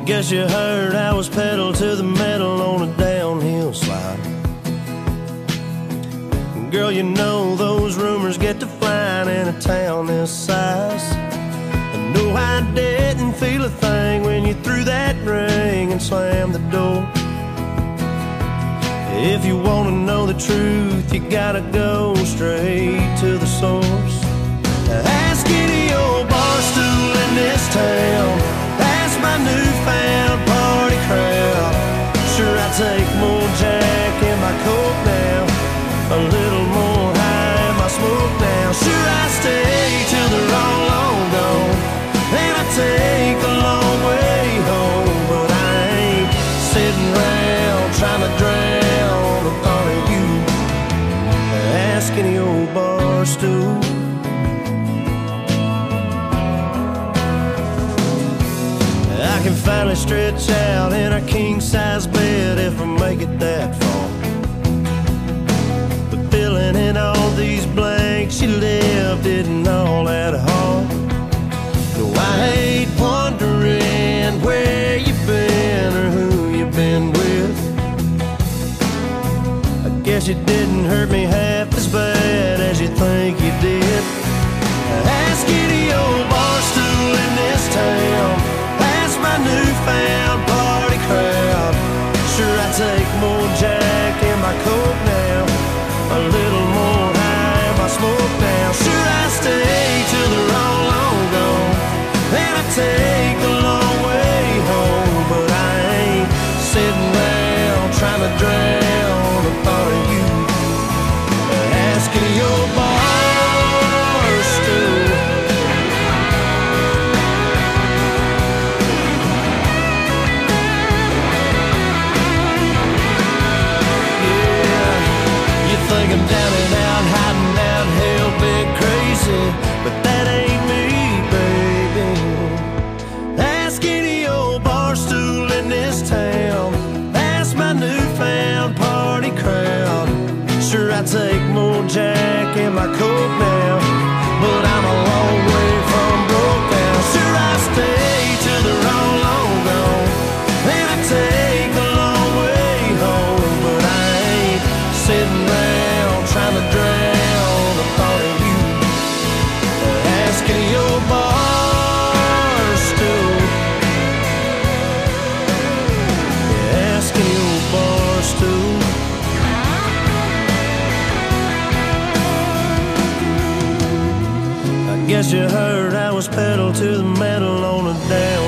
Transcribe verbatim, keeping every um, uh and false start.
Guess you heard I was pedal to the metal on a downhill slide. Girl, you know those rumors get to flying in a town this size. And no, I didn't feel a thing when you threw that ring and slammed the door. If you want to know the truth, you gotta go straight to the source. Ask any old bar stool in this town, ask my newfound party crowd. Sure, I take more Jack in my coke now, a little more high in my smoke now. Sure, I stay till they're all long gone, and I take the long way home. But I ain't sitting around trying to drown the thought of you. Ask any old bar stool. I can finally stretch out in a king-size bed if I make it that far. But filling in all these blanks you left isn't all that hard. No, I hate wondering where you've been or who you've been with. I guess you didn't hurt me half as bad as you think you did. Ask any old bar stool in this town, my newfound party crowd. Sure, I take more Jack in my coke now, a little more high in my smoke now. Sure, I stay till they're all long gone, and I take the long way home. But I ain't sitting around trying to drown the thought of you. Ask any old bar stool. Thinking down and out, hiding out, hell big crazy, but that ain't me, baby. Ask any old bar stool in this town, ask my newfound party crowd. Sure, I take more Jack in my coke now, but I'm a long way from broke now. Sure, I stay till they're all long gone, and I take the long way home. But I ain't sitting around trying to drown the thought of you. Ask any old bar stool. Ask any old bar stool. I guess you heard I was pedal to the metal on a down